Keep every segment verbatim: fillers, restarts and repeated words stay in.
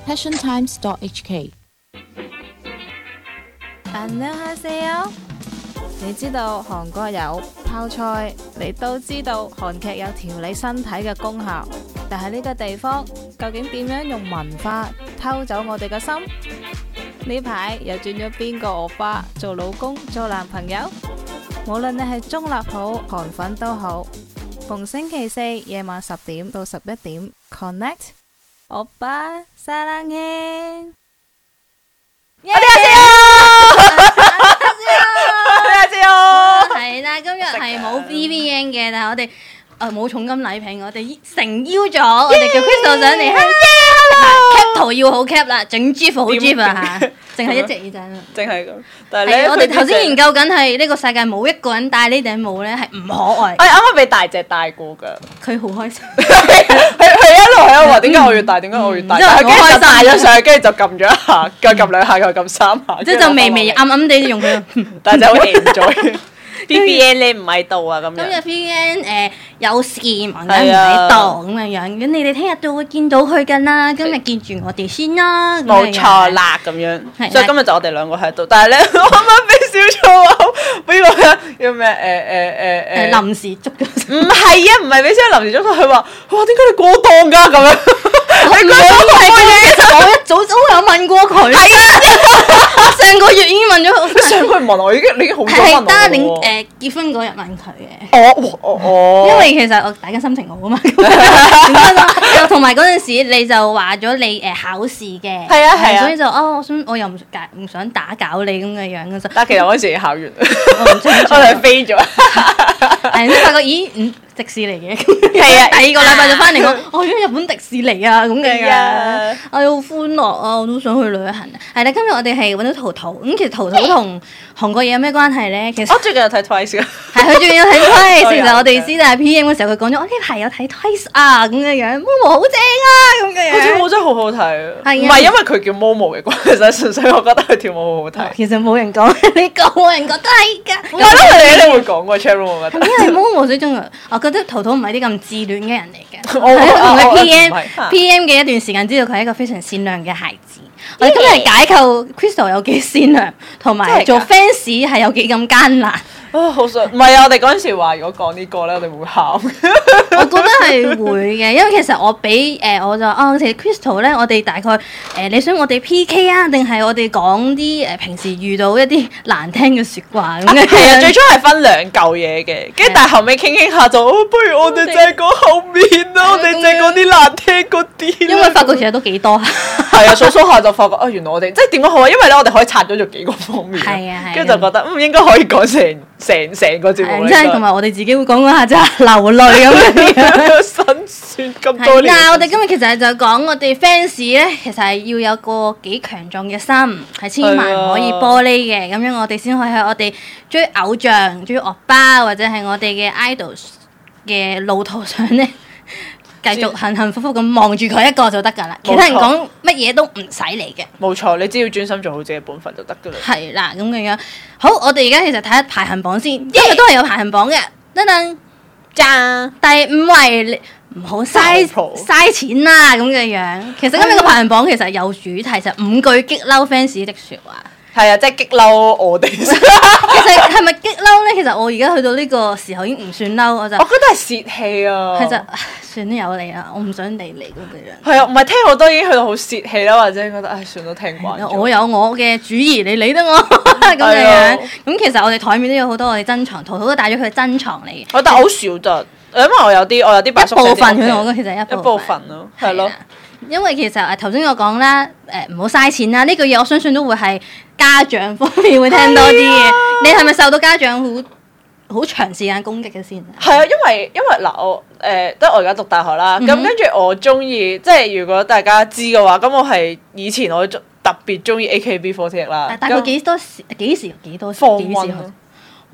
passion times dot h k。 안녕하세요。你知道韓國有泡菜，你都知道韓劇有調理身體嘅功效，但係呢個地方究竟點樣用文化偷走我哋嘅心？呢排又轉咗邊個歐巴做老公做男朋友？無論你係中立好韓粉都好，逢星期四夜晚十點到十一點 Connect歐巴사랑해。係啦，今日係冇 B B N 嘅，但係我哋誒冇重金禮聘，我哋誠邀咗我哋叫 Crystal 上嚟。cap 圖要好 cap 啦，整 GIF 好 GIF 啊嚇，淨係一隻耳仔啦， 淨係咁。但係咧， 我哋頭先研究緊係呢個世界冇一個人戴呢頂帽咧係唔可愛。 我啱啱俾大隻戴過㗎， 佢好開心。 佢佢一路喺度話點解我要戴，點解我要戴，但係跟住就戴咗上去，跟住就撳咗一下，再撳兩下，又撳三下， 即係就微微暗暗地用佢， 但係就好 enjoy。B B N 你唔喺度啊咁樣。 今日 B B N 誒有事忙緊唔喺度咁嘅樣，咁你哋聽日都會見到佢㗎啦。今日見住我哋先啦。 冇錯啦，咁樣。所以今日就我哋兩個喺度，但係咧，我啱啱俾小粗口，俾個叫咩誒誒誒誒臨時捉咗。 唔係啊，唔係俾小臨時捉佢，佢話佢話點解你過檔㗎咁樣？你嗰個係其實我一早早有問過佢。係啊，上個月已經問咗佢。 上個月問我已經，你已經好早問我喎。 係單年誒結婚嗰日問佢嘅。 哦哦哦。因為其實我大家心情好啊嘛。同埋嗰陣時你就話咗你誒考試嘅。係啊係啊。所以就哦，我想我又唔唔想打攪你咁嘅樣嘅。 但係其實我嗰時已經考完，我哋飛咗。 係，先發覺咦嗯。迪士尼嘅，係啊！第二個禮拜就翻嚟講，我去咗日本迪士尼啊咁嘅樣，哎好歡樂啊！我都想去旅行啊！係啦，今日我哋係揾到圖圖，咁其實圖圖同韓國嘢有咩關係咧？其實我最近有睇 Twice 啊， 係佢最近有睇 Twice。其實我哋知，但係 P M 嘅時候佢講咗，我呢排有睇 Twice 啊咁嘅樣，Momo 好正啊咁嘅樣。 佢跳舞真係好好睇，唔係因為佢叫 Momo 嘅關係，純粹我覺得佢跳舞好好睇。 其實冇人講，你講冇人覺得係㗎。 我覺得佢哋一定會講個 channel，我覺得。 因為 Momo 最中意，我覺得圖圖唔係啲咁自戀嘅人嚟嘅，我同佢 P M P M 嘅一段時間知道佢係一個非常善良嘅孩子。我哋今日解構 Crystal 有幾善良，同埋做 fans 係有幾咁艱難。 啊，好想唔係啊！我哋嗰陣時話如果講呢個咧，我哋會喊。 我覺得係會嘅，因為其實我俾誒、呃、我就啊，其實 Crystal 咧，我哋大概誒、呃、你想我哋 P K 啊，定係我哋講啲誒平時遇到一啲難聽嘅説話咁嘅？ 係啊，最初係分兩嚿嘢嘅，跟住但係後尾傾傾下就，不如我哋就係講後面啦，我哋就係講啲難聽嗰啲。 因為發覺其實都幾多。 係啊，數數下就發覺啊，原來我哋即係點講好啊？因為咧，我哋可以拆咗做幾個方面。 係啊係。 跟住就覺得嗯應該可以講成。成成個節目， 即係同埋我哋自己會講嗰下就係流淚咁樣， 辛酸咁多年。 嗱，我哋今日其實就講我哋 fans 咧，其實係要有個幾強壯嘅心，係千萬唔可以玻璃嘅，咁樣我哋先可以喺我哋追偶像、追歐巴或者係我哋嘅 idols 嘅路途上咧，繼續幸幸福福咁望住佢一個就得㗎啦。其他人講乜嘢都唔使嚟嘅。 冇錯，你只要專心做好自己本分就得㗎啦。 係啦，咁嘅樣。好，我哋而家其實睇下排行榜先，因為都係有排行榜嘅。等等， 讚第五位，唔好嘥嘥錢啦咁嘅樣。其實今日個排行榜其實有主題，就五句激嬲 fans 的説話。係啊，即係激嬲我哋。其實係咪激嬲咧？其實我而家去到呢個時候已經唔算嬲，我就我覺得係泄氣啊。 其實算都有你啦，我唔想理你咁嘅樣。 係啊，唔係聽好多已經去到好泄氣啦，或者覺得唉算都聽慣咗。 我有我嘅主意，你理得我咁嘅樣。咁其實我哋台面都有好多我哋珍藏，圖圖都帶咗佢珍藏嚟嘅。 我但係好少咋，因為我有啲我有啲一部分佢同我講其實一部分咯，係咯。 因為其實誒頭先我講啦，誒唔好嘥錢啦，呢句嘢我相信都會係家長方面會聽多啲嘅。啊、你係咪受到家長好好長時間攻擊嘅先？ 係啊，因為因為嗱我誒，即係我而家讀大學啦，咁跟住我中意，即係如果大家知嘅話，咁我係以前我特別中意 A K B 四十八啦。 大概幾多時？幾時幾多？ 放溫啊！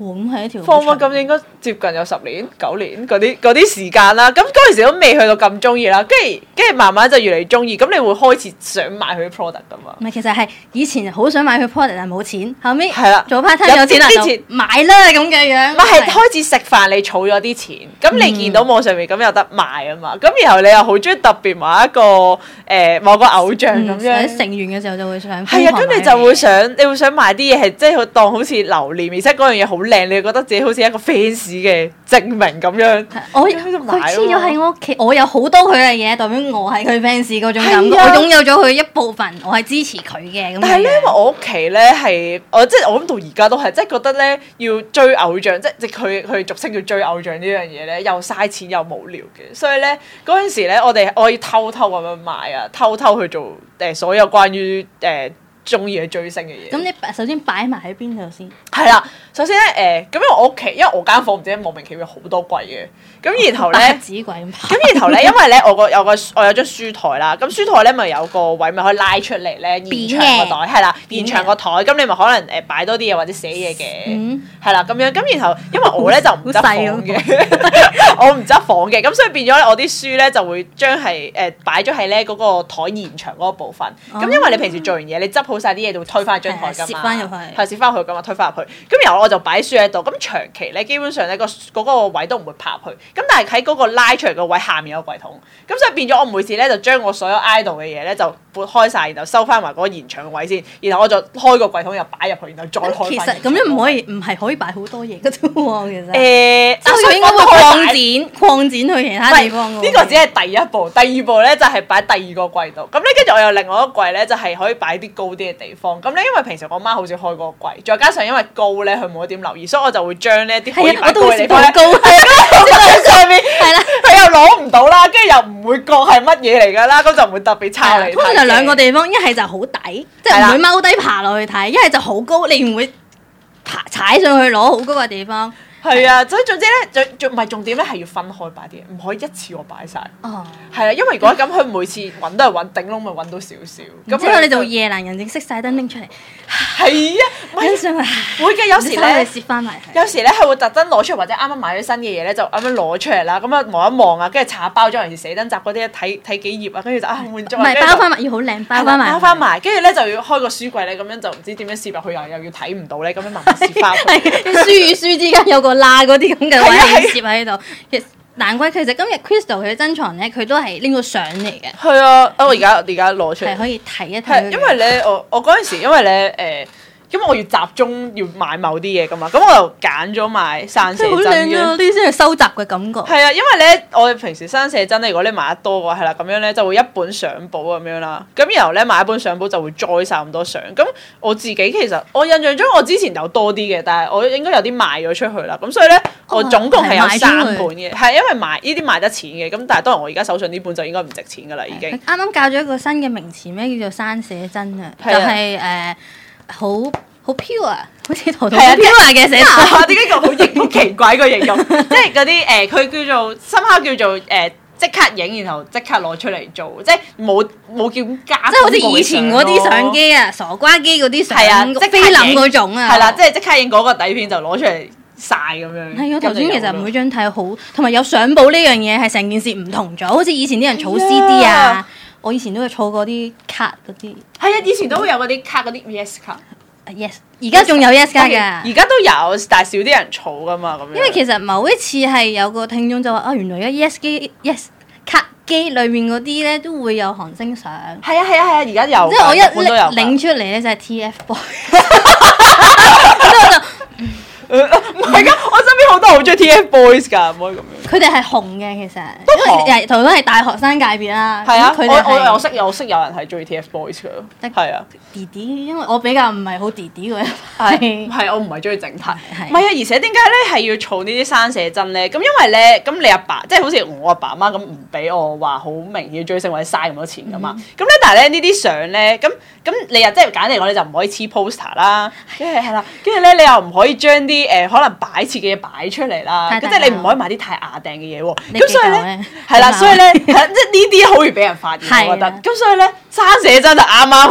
咁係一條 Form One咁應該接近有十年九年嗰啲嗰啲時間啦。咁嗰陣時都未去到咁中意啦，跟住跟住慢慢就越嚟越中意。咁你會開始想買佢啲 product 噶嘛？ 唔係，其實係以前好想買佢 product 但係冇錢，後尾係啦， 做 part time 有錢啦就有啲錢買啦咁嘅樣。 唔係開始食飯，你儲咗啲錢，咁你見到網上面咁有得賣啊嘛，咁然後你又好中意特別買一個誒、呃、某個偶像咁樣。 喺成員嘅時候就會想係啊，咁你就會想，你會想買啲嘢係即係當好似留念，而且嗰樣嘢好靚，你會覺得自己好似一個 fans 嘅證明咁樣。 我咁就買佢黐咗喺我屋企，我有好多佢嘅嘢，代表我係佢 fans 嗰種感覺， 係啊我擁有咗佢一部分，我係支持佢嘅咁樣。 但係咧，因為我屋企咧係我即係我諗到而家都係，即係覺得咧要追偶像，即係即係佢佢俗稱叫追偶像呢樣嘢咧，又嘥錢又無聊嘅，所以咧嗰陣時咧，我哋我要偷偷咁樣買啊，偷偷去做誒、呃、所有關於誒中意嘅追星嘅嘢。 咁你首先擺埋喺邊度先？ 係啦，首先咧誒，咁、呃、因為我屋企，因為我間房唔知點莫名其妙好多櫃嘅，咁然後咧， 紙櫃咁。 咁然後咧，因為咧我個有個我有張書台啦，咁書台咧咪有個位咪可以拉出嚟咧，延長個袋，係啦，延長個台，咁你咪可能誒擺多啲嘢或者寫嘢嘅，係啦咁樣，咁然後因為我咧就唔執房嘅，我唔執房嘅，咁所以變咗咧我啲書咧就會將係誒擺咗喺咧嗰個台延長嗰個部分，咁因為你平時做完嘢你執好晒啲嘢就會推翻張台㗎嘛， 攝翻入去， 係攝翻入去㗎嘛，推翻入去，咁然後我就擺書喺度，咁長期咧基本上咧個嗰個位都唔會拍入去，咁但係喺嗰個拉出嚟個位下面有個櫃桶，咁所以變咗我每次咧就將我所有 idol 嘅嘢咧就撥開晒，然後收翻埋嗰個延長嘅位先，然後我就開個櫃桶又擺入去，然後再開。 其實咁樣唔可以，唔係可以擺好多嘢嘅啫喎，其實。 誒， 即係佢應該會擴展擴展去其他地方。 呢個只係第一步，第二步咧就係擺第二個櫃度。咁咧跟住我有另外一個櫃咧，就係可以擺啲高啲嘅地方。咁咧因為平時我媽好少開嗰個櫃，再加上因為高咧佢冇點留意，所以我就會將呢啲可以擺高嘅地方咧， 高喺上面， 係啦， 佢又攞唔到啦，跟住又唔會覺係乜嘢嚟㗎啦，咁就唔會特別抄嚟。 通常就兩個地方，一係就好底，即係唔會踎低爬落去睇；一係就好高，你唔會爬踩上去攞好高嘅地方。 係啊，所以總之咧，仲仲唔係重點咧，係要分開擺啲嘢，唔可以一次過擺晒。 哦， 係啊，因為如果咁，佢每次揾都係揾頂窿，咪揾到少少。咁之後你就夜闌人靜熄晒燈拎出嚟。 係啊， 跟住咪會嘅，有時咧， 攝翻埋。 有時咧係會特登攞出嚟，或者啱啱買咗新嘅嘢咧，就啱啱攞出嚟啦。咁啊望一望啊，跟住查下包裝，尤其是寫真集嗰啲睇睇幾頁啊，跟住就啊滿足。 唔係包翻埋，要好靚包翻埋。 包翻埋，跟住咧就要開個書櫃咧，咁樣就唔知點樣攝入去，又又要睇唔到咧，咁樣慢慢攝翻。 書與書之間有個罅嗰啲咁嘅位係攝喺度。其實難怪其實今日 Crystal 佢珍藏咧，佢都係拎個相嚟嘅。 係啊，我而家而家攞出嚟。 係可以睇一睇。 係因為咧，我我嗰陣時因為咧誒。呃因為我要集中要買某啲嘢噶嘛，咁我就揀咗買生寫真嘅。好靚啊！ 呢啲先係收集嘅感覺。 係啊，因為咧，我哋平時生寫真咧，如果你買得多嘅話，係啦，咁樣咧就會一本相簿咁樣啦。咁然後咧買一本相簿就會載晒咁多相。咁我自己其實我印象中我之前有多啲嘅，但係我應該有啲賣咗出去啦。咁所以咧，我總共係有三本嘅，係、哦、因為賣呢啲賣得錢嘅。咁但係當然我而家手上呢本就應該唔值錢噶啦，已經。 啱啱教咗一個新嘅名詞，咩叫做生寫真啊？就係、是、誒。呃好好 pure 啊，好似圖圖 pure 嘅寫真。 點解個好型好奇怪個形容？即係嗰啲誒，佢、呃、叫做深刻叫做誒，即、呃、刻影，然後即刻攞出嚟做，即係冇冇叫加。 即係好似以前嗰啲相機啊，傻瓜機嗰啲相， 啊、 即菲林嗰種啊。 係啦，即係即刻影嗰個底片就攞出嚟晒咁樣。 係啊，頭先其實每張睇好，同埋有相簿呢樣嘢係成件事唔同咗，好似以前啲人儲 C D 啊。我以前都有儲過啲卡嗰啲， 係啊，以前都會有嗰啲卡嗰啲 Yes 卡 ，Yes， 而家仲有 Yes 卡㗎， 而家都有，但係少啲人儲㗎嘛咁樣。 因為其實某一次係有個聽眾就話啊，原來而家 Yes 機 Yes 卡機裏面嗰啲咧都會有韓星相。 係啊係啊係啊，而家有， 即係我一拎出嚟咧就係 T F boy，之後就。 唔係㗎，我身邊好多好中意 T F boys 㗎，唔可以咁樣。 佢哋係紅嘅，其實都紅， 因為同都係大學生界別啦。 係啊， 佢我我我識有識有人係中意 T F boys 㗎，係啊。 弟弟，因為我比較唔係好弟弟嗰一派，係我唔係中意整體，唔係啊，而且點解咧係要儲呢啲生寫真咧？咁因為咧，咁你阿爸即係好似我阿爸阿媽咁唔俾我話好明顯追星或者嘥咁多錢㗎嘛。咁咧，但係咧呢啲相咧，咁咁你又即係簡單嚟講，你就唔可以黐 poster 啦，跟住係啦，跟住咧你又唔可以將啲誒可能擺設嘅嘢擺出嚟啦，咁即係你唔可以買啲太雅定嘅嘢喎。咁所以咧係啦，所以咧即係呢啲好易俾人發現，我覺得。咁所以咧生寫真就啱啱好啦。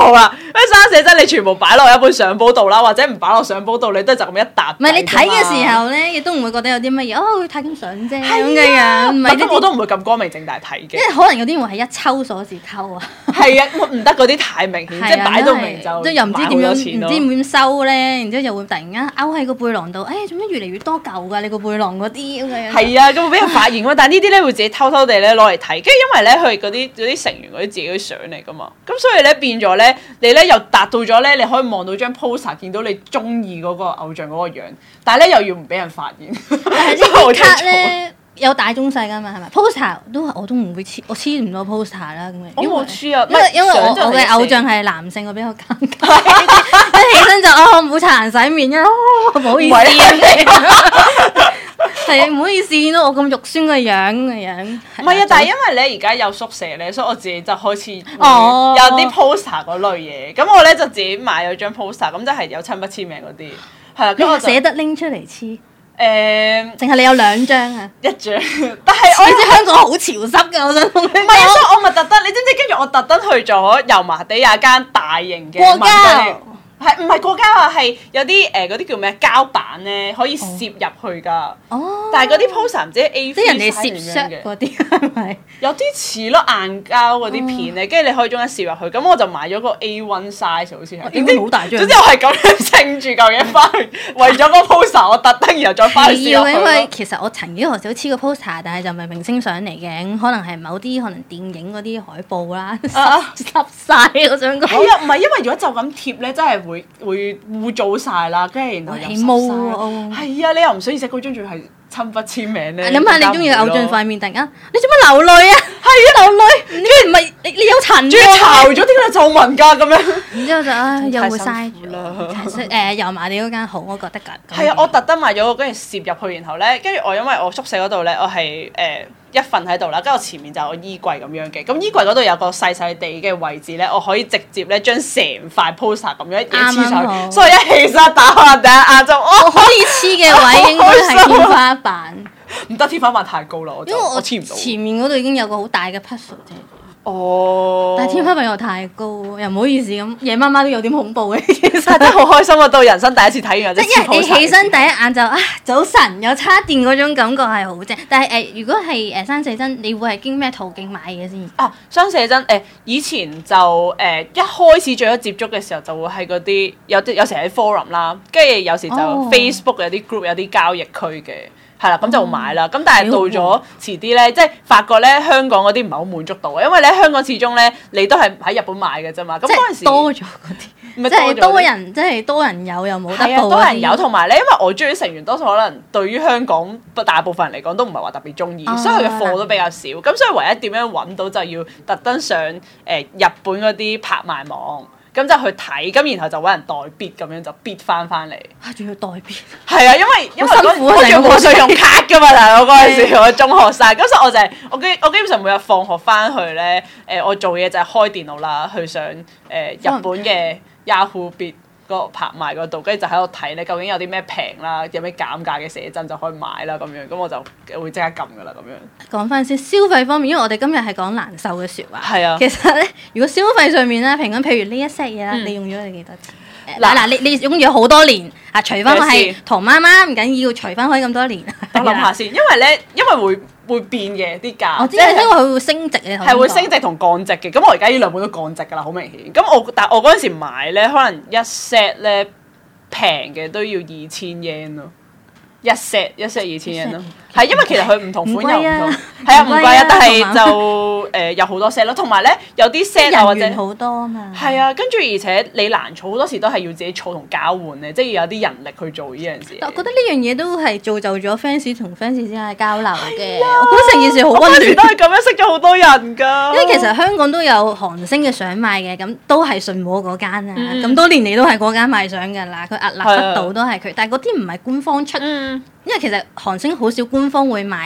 啲生寫真你全部擺落一本相簿度啦，或者唔擺落相簿度，你都就咁一沓。 唔係你睇嘅時候咧，亦都唔會覺得有啲乜嘢，哦，睇緊相啫咁嘅樣。唔係咁我都唔會咁光明正大睇嘅。 因為可能有啲人係一抽鎖匙扣啊。 係啊，唔得嗰啲太明顯，即係擺到明就即又唔知點樣，唔知點收咧，然之後又會突然間勾喺個背囊度，誒做咩越嚟越多嚿㗎？你個背囊嗰啲咁嘅樣。係啊，咁會俾人發現㗎嘛。但係呢啲咧會自己偷偷地咧攞嚟睇，跟住因為咧佢嗰啲嗰啲成員嗰啲自己啲相嚟㗎嘛，咁所以咧變咗咧，你咧又達到咗咧，你可以望到張 poster， 見到你中意嗰個偶像嗰個樣，但係咧又要唔俾人發現。 但係呢啲卡咧有大中細㗎嘛，係咪 poster 都我都唔會黐，我黐唔到 poster 啦咁嘅。 我冇黐啊， 因為因為我我嘅偶像係男性，我比較尷尬。一起身就哦冇擦人洗面啊，唔好意思啊，係唔好意思見到我咁肉酸嘅樣嘅樣。 唔係啊，但係因為咧而家有宿舍咧，所以我自己就開始有啲 poster 嗰類嘢。咁我咧就自己買咗張 poster，咁就係有親筆簽名嗰啲。係啦，咁我捨得拎出嚟黐。 誒， 淨係你有兩張啊？ 一張，但係我知香港好潮濕㗎，我想同你講。 唔係啊，所以我咪特登，你知唔知？跟住我特登去咗油麻地有一間大型嘅過膠。 係唔係過膠啊？係有啲誒嗰啲叫咩膠板咧，可以攝入去㗎。哦。但係嗰啲 poster 唔知 A 四即係人哋攝相嗰啲係咪？ 有啲似咯，硬膠嗰啲片咧，跟住你可以中間攝入去。咁我就買咗個 A one size 好似係。 點解好大張？ 總之我係咁樣稱住嚿嘢翻去，為咗個 poster 我特登然後再翻去攝入去。 因為其實我曾經何時都黐個 poster，但係就唔係明星相嚟嘅，可能係某啲可能電影嗰啲海報啦，濕濕曬我想講。 係啊，唔係因為如果就咁貼咧，真係會會。污糟晒啦，跟住然後又濕曬。係啊，你又唔想而且嗰張仲係親筆簽名咧。 諗下你中意嘅偶像塊面，突然間你做乜流淚啊？係啊，流淚。跟住唔係你你有塵。 仲要巢咗啲嘅皺紋㗎咁樣。 然之後就唉又會嘥咗。誒油麻地嗰間好，我覺得㗎。 係啊，我特登買咗個跟住攝入去，然後咧跟住我因為我宿舍嗰度咧，我係誒。一份喺度啦，跟住我前面就有個衣櫃咁樣嘅，咁衣櫃嗰度有個細細地嘅位置咧，我可以直接咧將成塊 poster 咁樣一嘢黐上去，所以一起身打開第一眼就哦， 可以黐嘅位應該係天花板， 唔得，天花板太高啦，我就我黐唔到。 前面嗰度已經有個好大嘅 puzzle 啫。 哦， 但係天花板又太高，又唔好意思咁，夜媽媽都有點恐怖嘅，其實真係好開心啊！到人生第一次睇完， 即係你起身第一眼就啊早晨有叉電嗰種感覺係好正。但係誒、呃，如果係誒生寫真，你會係經咩途徑買嘅先？ 啊，生寫真誒、呃，以前就誒、呃、一開始最初接觸嘅時候，就會喺嗰啲有啲有時喺 forum 啦，跟住有時就 Facebook 有啲 group 有啲交易區嘅。係啦，咁就買啦。咁、嗯、但係到咗遲啲咧，即係發覺咧香港嗰啲唔係好滿足到，因為咧香港始終咧你都係喺日本買嘅啫嘛。咁嗰陣時多咗嗰啲，即係多人，即係多人有又冇得報。 多人有，同埋咧，因為我中意成員多數可能對於香港大部分人嚟講都唔係話特別中意，哦、所以佢嘅貨都比較少。咁、嗯、所以唯一點樣揾到就要特登上誒、呃、日本嗰啲拍賣網。咁就去睇，咁然後就揾人代 bid 咁樣就 bid 翻翻嚟。 啊，仲要代 bid？ 係啊，因為因為嗰我仲冇信用卡噶嘛，大佬嗰陣時我中學生，咁所以我就係、是、我基我基本上每日放學翻去咧，誒、呃、我做嘢就係開電腦啦，去上誒、呃、日本嘅 Yahoo bid 嗰個拍賣嗰度，跟住就喺度睇咧，究竟有啲咩平啦，有咩減價嘅寫真就可以買啦咁樣，咁我就會即刻撳噶啦咁樣。講翻先消費方面，因為我哋今日係講難受嘅説話。 係啊。 其實咧，如果消費上面咧，平均譬如呢一 set 嘢啦，嗯、你用咗你幾多錢？嗱嗱、呃，你你用咗好多年啊，除翻我係同媽媽唔緊要，除翻可以咁多年。 我諗下先，因為咧，因為會。會變嘅啲價， 我知，因為佢會升值嘅， 係會升值同降值嘅。咁我而家呢兩本都降值㗎啦，好明顯。咁我但係我嗰陣時買咧，可能一 set 咧平嘅都要二千 yen 咯。一 set 一 set 二千 yen 咯，係因為其實佢唔同款又唔同，係啊唔貴啊，但係就誒有好多 set 咯，同埋咧有啲 set 啊或者好多啊嘛， 係啊，跟住而且你難儲好多時都係要自己儲同交換咧，即係要有啲人力去做呢樣事。 我覺得呢樣嘢都係造就咗 fans 同 fans 之間嘅交流嘅，我覺得成件事好溫暖， 都係咁樣識咗好多人㗎。 因為其實香港都有韓星嘅相賣嘅，咁都係信和嗰間啊，咁多年嚟都係嗰間賣相㗎啦，佢屹立不倒都係佢，但係嗰啲唔係官方出。因為其實韓星好少官方會賣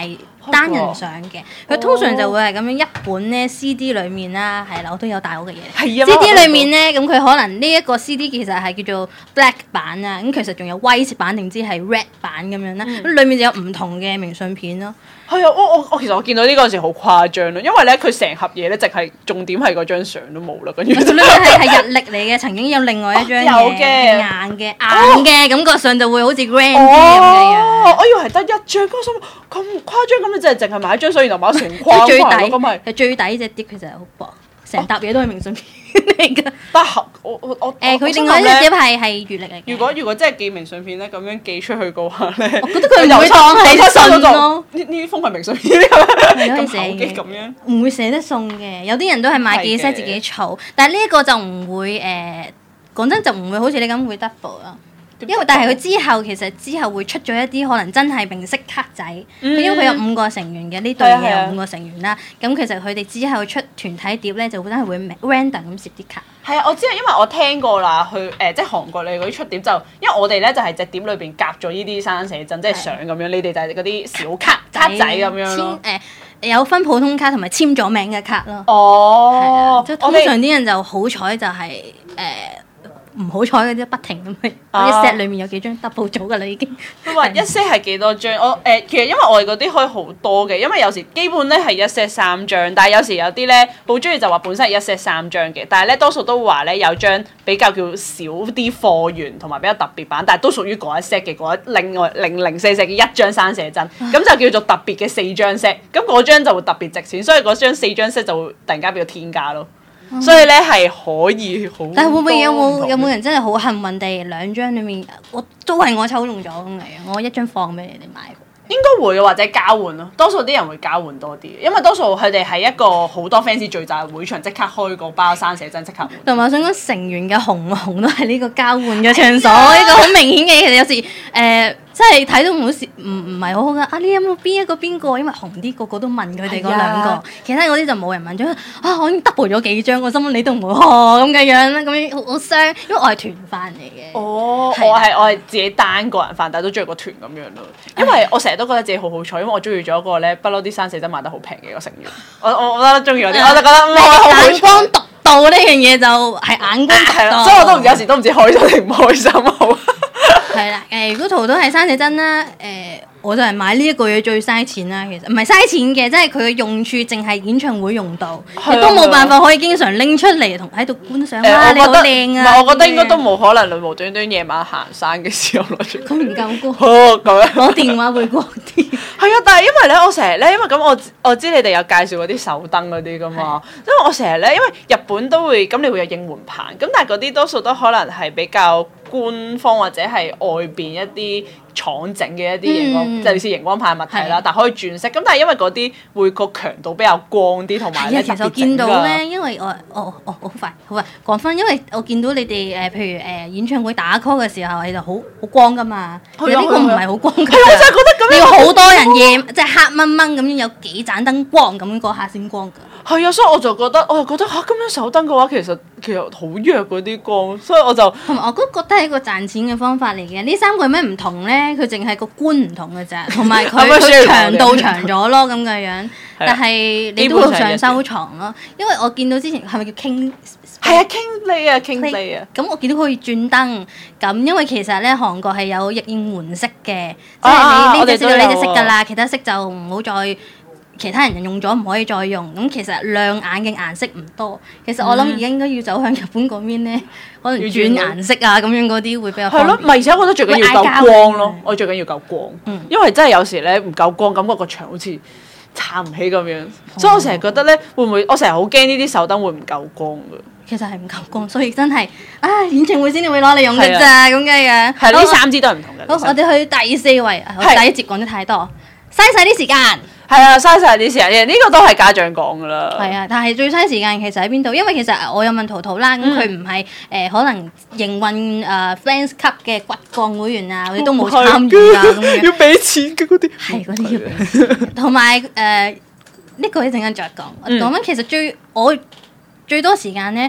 單人相嘅，佢通常就會係咁樣一本咧 C D 裡面啦，係啦，我都有大我嘅嘢。 係啊 C D 裡面咧，咁佢可能呢一個 C D 其實係叫做 black 版啊，咁其實仲有 white 版定知係 red 版咁樣啦，咁裡面就有唔同嘅明信片咯。 係啊，我我我其實我見到呢個時候好誇張咯，因為咧佢成盒嘢咧，淨係重點係嗰張相都冇啦，跟住。 裡面係係日曆嚟嘅，曾經有另外一張嘢有嘅係硬嘅，硬嘅感覺上就會好似 grand 啲咁嘅樣。 哦，我以為係得一張，嗰心咁誇張，咁你就係淨係買一張相，然後買成框最翻嚟底咯，咁咪。 係最底隻碟其實係好薄，成沓嘢都係明信片嚟㗎。 得盒我我我誒，佢我另外一隻碟係係月曆嚟嘅。 如果如果真係寄明信片咧，咁樣寄出去嘅話咧， 我覺得佢唔會當係信咯。 呢呢封係明信片咁係寫厚嘅嘅咁樣。 唔會捨得送嘅，有啲人都係買幾 set 自己儲，但係呢一個就唔會誒，講真就唔會好似你咁會 double 咯。因為但係佢之後其實之後會出咗一啲可能真係明色卡仔， 嗯因為佢有五個成員嘅呢隊係啊係啊嘢有五個成員啦，咁其實佢哋之後出團體碟咧就真係會 random 咁攝啲卡。 係啊，我知啊，因為我聽過啦，去誒、呃、即係韓國你嗰啲出碟就，因為我哋咧就係隻碟裏邊夾咗呢啲生寫真，即係相咁樣，你哋就係嗰啲小卡卡仔咁樣咯。 誒、呃、有分普通卡同埋簽咗名嘅卡咯。 哦， 即係通常啲人就好彩就係、是、誒。呃唔好彩嗰啲不停咁， 啊啲 set 裏面有幾張 double 組㗎啦已經。 佢話一 set 係幾多張？我誒、呃、其實因為我哋嗰啲開好多嘅，因為有時基本咧係一 set 三張，但係有時有啲咧好中意就話本身係一 set 三張嘅，但係咧多數都話咧有張比較叫少啲貨源同埋比較特別版，但係都屬於嗰一 set 嘅嗰一另外零零四四嘅一張生寫真，咁就叫做特別嘅四張 set，咁嗰張就會特別值錢，所以嗰張四張 set 就會突然間變到天價咯。所以咧係可以好， 但係會唔會有冇有冇人真係好幸運地兩張裡面我都係我抽中咗咁嚟，我一張放俾你哋買。 應該會或者交換咯，多數啲人會交換多啲，因為多數佢哋係一個好多 fans 聚集會場，即刻開個包生寫真即刻換。 同埋我想講成員嘅紅紅都係呢個交換嘅場所，呢個好明顯嘅。其實有時誒。呃真係睇到唔好笑，唔唔係好好噶。啊，你有冇邊一個邊個？因為紅啲個個都問佢哋嗰兩個，其他嗰啲就冇人問咗。啊，我已經 double 咗幾張，我心諗你都唔會呵咁嘅樣啦，咁樣好好傷，因為我係團飯嚟嘅。 哦，我係我係自己單個人飯，但係都中意個團咁樣咯。因為我成日都覺得自己好好彩，因為我中意咗一個咧不嬲啲生寫真賣得好平嘅一個成員。我我我覺得中意嗰啲，我就覺得我好好眼光獨到呢樣嘢就係眼光獨到， 所以我都有時都唔知開心定唔開心好。 係啦，誒，如果圖都係生寫真啦，誒、呃，我就係買呢一個嘢最嘥錢啦。其實唔係嘥錢嘅，即係佢嘅用處淨係演唱會用到，亦都冇辦法可以經常拎出嚟同喺度觀賞啦。你好靚啊！ 唔係，我覺得應該都冇可能，你無端端夜晚行山嘅時候攞出。 佢唔夠光。 哦，咁樣攞電話會光啲。 係啊，但係因為咧，我成日咧，因為咁我我知你哋有介紹嗰啲手燈嗰啲噶嘛，因為我成日咧，因為日本都會咁，你會有應援棒，咁但係嗰啲多數都可能係比較官方或者係外邊一啲廠整嘅一啲熒光，就類似熒光棒嘅物體啦，但係可以轉色。咁但係因為嗰啲會個強度比較光啲，同埋咧特別整㗎。 其實見到咧，因為我我我好快好快講翻，因為我見到你哋誒，譬如誒演唱會打 call 嘅時候，係就好好光噶嘛。有啲個唔係好光㗎。 係我真係覺得咁樣要好多人夜，即係黑掹掹咁樣有幾盞燈光咁嗰下先光㗎。 係啊，所以我就覺得，我就覺得嚇咁樣手燈嘅話，其實其實好弱嗰啲光，所以我就同埋我都覺得係一個賺錢嘅方法嚟嘅。呢三個有咩唔同咧？佢淨係個官唔同嘅咋，同埋佢佢長度長咗咯咁嘅樣。但係你都想收藏咯，因為我見到之前係咪叫 King？ 係啊，Kingsley 啊，Kingsley 啊。 咁我見到佢可以轉燈，咁因為其實咧韓國係有應援色嘅，即係你呢隻色就呢隻色㗎啦，其他色就唔好再。其他人用咗唔可以再用，咁其實亮眼嘅顏色唔多。其實我諗而家應該要走向日本嗰邊咧，可能轉顏色啊咁樣嗰啲會比較方便。 係咯，唔係而且我覺得最緊要夠光咯，我最緊要夠光，嗯、因為真係有時咧唔夠光，感覺個場好似撐唔起咁樣。嗯、所以我成日覺得咧，會唔會我成日好驚呢啲手燈會唔夠光㗎？ 其實係唔夠光，所以真係啊演唱會先至會攞嚟用㗎咋咁嘅樣。 係呢三支都係唔同嘅。 好，我哋去第四位，我第一節講得太多，嘥晒啲時間。 係啊，嘥晒啲時間嘅，呢個都係家長講噶啦。 係啊，但係最嘥時間其實喺邊度？因為其實我有問圖圖啦，咁佢唔係誒可能營運誒 fans 級嘅骨幹會員啊，佢都冇參與啊咁樣。 要俾錢嘅嗰啲。 係嗰啲要俾錢。同埋誒呢個一陣間再講。講緊其實最我最多時間咧，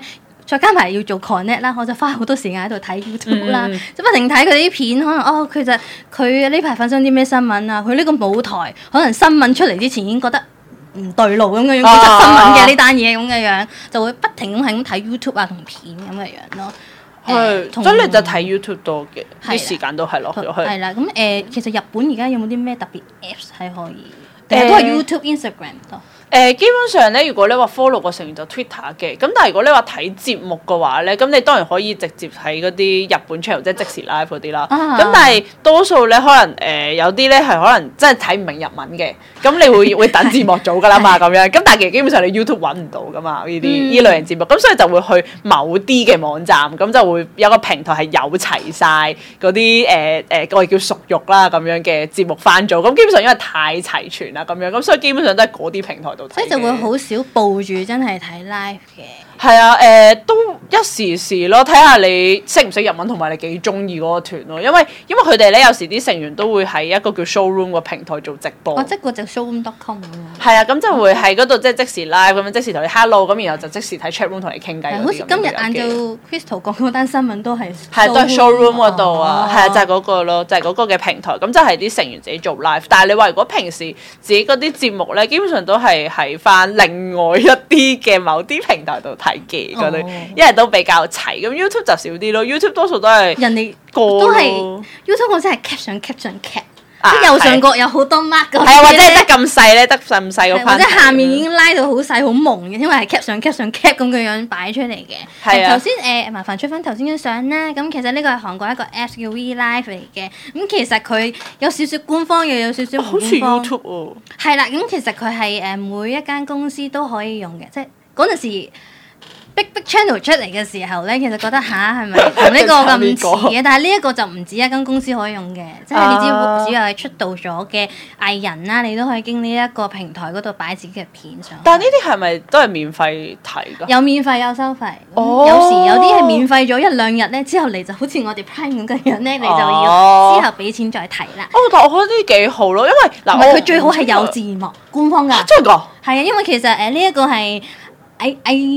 再加埋要做 connect 啦，我就花好多時間喺度睇 YouTube 啦， 嗯就不停睇佢啲片，可能哦佢就佢呢排發生啲咩新聞啊，佢呢個舞台可能新聞出嚟之前已經覺得唔對路咁嘅樣，覺得新聞嘅呢單嘢咁嘅樣，就會不停咁係咁睇 YouTube 啊同片咁嘅樣咯。 係，所以你就睇 YouTube 多嘅，啲時間都係落咗去。 係啦，咁誒，其實日本而家有冇啲咩特別 Apps 係可以？定係都係 YouTube、Instagram 多？ 誒基本上咧，如果你話 follow 個成員就 Twitter 嘅，咁但係如果你話睇節目嘅話咧，咁你當然可以直接睇嗰啲日本 channel，即係即時 live 嗰啲啦。咁、啊、但係多數咧，可能誒、呃、有啲咧係可能真係睇唔明日文嘅，咁你會會等字幕組噶啦嘛，咁樣。咁但係其實基本上你 YouTube 揾唔到噶嘛，呢啲呢類型節目，咁所以就會去某啲嘅網站，咁就會有個平台係有齊晒嗰啲誒誒我哋叫熟肉啦咁樣嘅節目翻做，咁基本上因為太齊全啦咁樣，咁所以基本上都係嗰啲平台度睇。 所以就會好少報住真係睇 live 嘅。 係啊，誒、呃、都一時時咯，睇下你識唔識日文同埋你幾中意嗰個團咯，因為因為佢哋咧有時啲成員都會喺一個叫 showroom 個平台做直播。 哦，即係嗰隻 showroom dot com 咁樣。 係啊，咁就會喺嗰度即係即時 live 咁樣，即時同你 hello 咁，然後就即時睇 chat room 同你傾偈。 好似今日晏晝 Crystal 講嗰單新聞都係。 係都係 showroom 嗰度啊，係啊，就係、是、嗰個咯，就係、是、嗰個嘅平台，咁就係啲成員自己做 live。但係你話如果平時自己嗰啲節目咧，基本上都係喺翻另外一啲嘅某啲平台度睇嘅嗰啲，因為都比較齊。咁 YouTube 就少啲咯 ，YouTube 多數都係人哋個都係 YouTube， 我真係 cap 上 cap 上 cap。即係右上角有好多 mark 嗰啲， 係或者係得咁細咧，得咁細個框， 或者下面已經拉到好細好朦嘅，因為係 cap 上 cap 上 cap 咁嘅樣擺出嚟嘅。係啊，頭先誒麻煩出翻頭先張相啦。咁其實呢個係韓國一個 Apps 叫 V Live 嚟嘅。咁其實佢有少少官方，又有少少唔官方。好似 YouTube 喎。係啦，咁其實佢係誒每一間公司都可以用嘅，即係嗰陣時。Big Big Channel 出嚟嘅時候咧，其實覺得吓係咪同呢個咁似嘅？但係呢一個就唔止一間公司可以用嘅，即係你只要係出道咗嘅藝人啦，你都可以經呢一個平台嗰度擺自己嘅片上。 但係呢啲係咪都係免費睇㗎？ 有免費有收費， 哦、 有時有啲係免費咗一兩日咧，之後嚟就好似我哋 Prime 咁嘅樣咧，你就要之後俾錢再睇啦。 哦，但我覺得呢幾好咯，因為嗱， 佢最好係有字幕，官方㗎。 真係㗎？係啊，因為其實誒呢一個係。I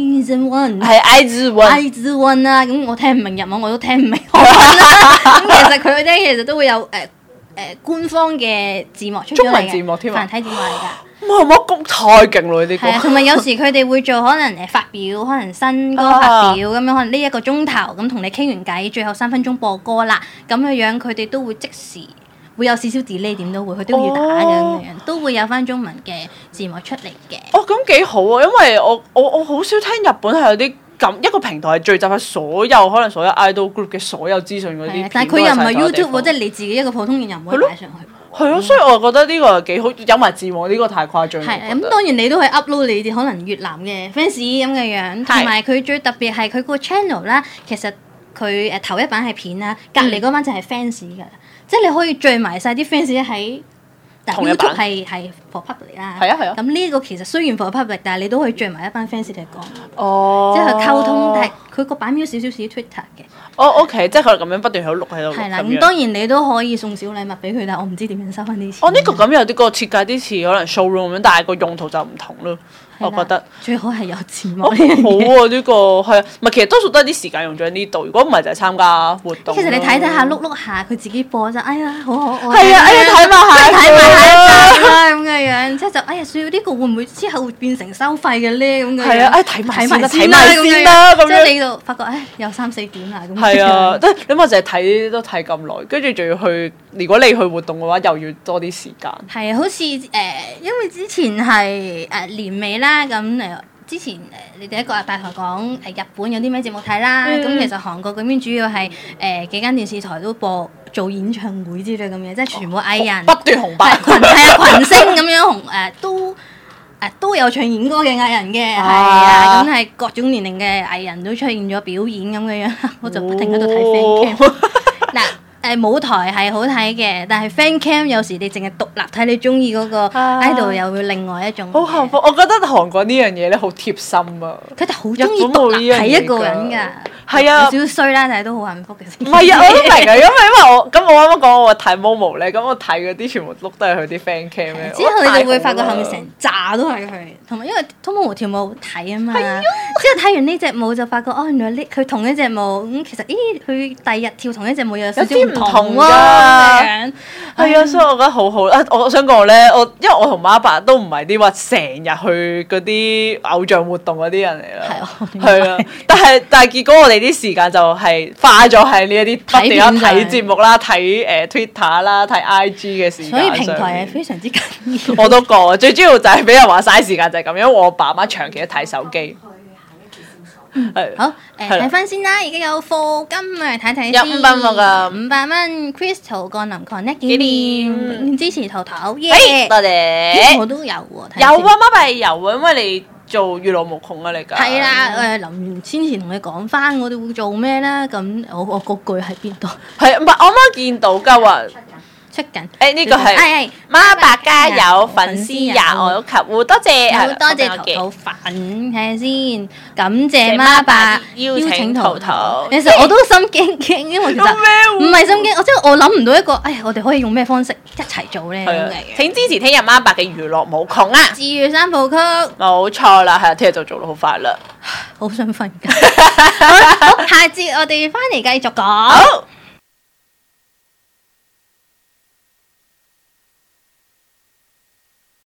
IZ ONE 係 IZ ONE IZ ONE 啦，咁我聽唔明日文，我都聽唔明韓文啦。咁其實佢哋其實都會有誒誒、呃呃、官方嘅字幕出咗嚟嘅， 中文字幕添啊， 繁體字幕嚟㗎。 哇！乜咁太勁咯呢啲歌。 係啊，同埋有時佢哋會做可能誒發表，可能新歌發表咁樣，可能呢一個鐘頭咁同你傾完偈，最後三分鐘播歌啦，咁嘅樣佢哋都會即時。會有少少 delay 點都會，佢都要打嘅咁樣，都會有翻中文嘅字幕出嚟嘅。 哦，咁幾好啊！因為我我我好少聽日本係有啲咁一個平台係聚集喺所有可能所有 idol group 嘅所有資訊嗰啲。 但係佢又唔係 YouTube， 即係你自己一個普通人又唔可以擺上去。 係咯，所以我覺得呢個幾好，有埋字幕呢個太誇張。 係咁，當然你都可以 upload 你哋可能越南嘅 fans 咁嘅樣，同埋佢最特別係佢個 channel 啦。其實佢誒頭一版係片啦，隔離嗰版就係 fans 㗎。即係你可以聚埋晒啲 fans 喺，但 YouTube 係係 for public 啦。 係啊係啊。 咁呢個其實雖然 for public，但係你都可以聚埋一班 fans 嚟講。 哦。 即係去溝通，但係佢個版面少少似 Twitter 嘅。 哦 OK， 即係佢咁樣不斷喺度錄喺度。 係啦，咁當然你都可以送小禮物俾佢，但係我唔知點樣收翻啲錢。 哦，呢個咁有啲個設計啲似可能 showroom 咁樣，但係個用途就唔同咯。我覺得最好係有字幕。 好啊！呢個係啊，唔係其實多數都係啲時間用咗喺呢度。如果唔係就係參加活動。 其實你睇睇下，碌碌下佢自己播就，哎呀好可愛。 係啊，哎呀睇埋下， 睇埋下一集啦咁嘅樣，即係就哎呀，算呢個會唔會之後會變成收費嘅咧？咁嘅樣。係啊，哎睇埋先啦，睇埋先啦咁樣。即係你度發覺，哎有三四點啦咁。 係啊，即係你咪就係睇都睇咁耐，跟住仲要去。如果你去活動嘅話，又要多啲時間。 係啊，好似誒，因為之前係誒年尾啦，咁誒。之前誒，你哋一個大台講誒日本有啲咩節目睇啦，咁、嗯、其實韓國嗰邊主要係誒、呃、幾間電視台都播做演唱會之類咁嘅，即係全部藝人、 哦、不斷紅白， 群係啊群星咁樣紅誒、呃、都誒、呃、都有唱演歌嘅藝人嘅，係啊，咁係各種年齡嘅藝人都出現咗表演咁嘅樣，我就不停喺度睇 fan cam 嗱。誒、呃、舞台係好睇嘅，但係 fan cam 有時你淨係獨立睇你中意嗰個 idol，又會另外一種。 好幸福，我覺得韓國呢樣嘢咧好貼心啊！ 佢哋好中意獨立睇一個人㗎。 係啊， 有少少衰啦，但係都好幸福嘅。 唔係啊，我都明啊，因為因為我咁我啱啱講我睇 Momo 咧，咁我睇嗰啲全部碌都係佢啲 fan cam 咧。 之後你就會發覺後面成扎都係佢，同埋因為 Momo 跳舞好睇啊嘛。之後睇完呢隻舞就發覺哦，原來呢佢同一隻舞咁，其實咦佢第日跳同一隻舞有少少唔同喎。係啊，所以我覺得好好啊！我想講咧，我因為我同媽爸都唔係啲話成日去嗰啲偶像活動嗰啲人嚟啦，係啊，但係但係結果我哋啲時間就係花咗喺呢一啲不斷睇節目啦、睇誒 Twitter 啦、睇 I G 嘅時間。 所以平台係非常之緊要。 我都覺，最主要就係俾人話嘥時間就係咁，因為我爸媽長期都睇手機。 係好誒，睇翻先啦，而家有課金啊，睇睇先。 有五百蚊噶， 五百蚊 Crystal 降臨 Connect 紀念，支持頭頭耶！ 多謝。 我都有喎， 有啊，媽咪有啊，因為你做娛樂無窮啊，你㗎。 係啦，誒臨先前同你講翻，我哋會做咩咧？咁我我嗰句喺邊度？ 係唔係？我啱啱見到㗎喎。 出緊， 誒呢個係媽爸加油粉絲廿愛及戶，多謝， 好多謝淘淘粉，睇下先，感謝媽爸邀請淘淘。其實我都心驚驚，因為其實唔係心驚，我即係我諗唔到一個，哎呀，我哋可以用咩方式一齊做咧？係啊， 請支持聽日媽爸嘅娛樂無窮啊！ 至於三部曲， 冇錯啦，係啊，聽日就做到好快啦， 好想瞓覺。好，下節我哋翻嚟繼續講。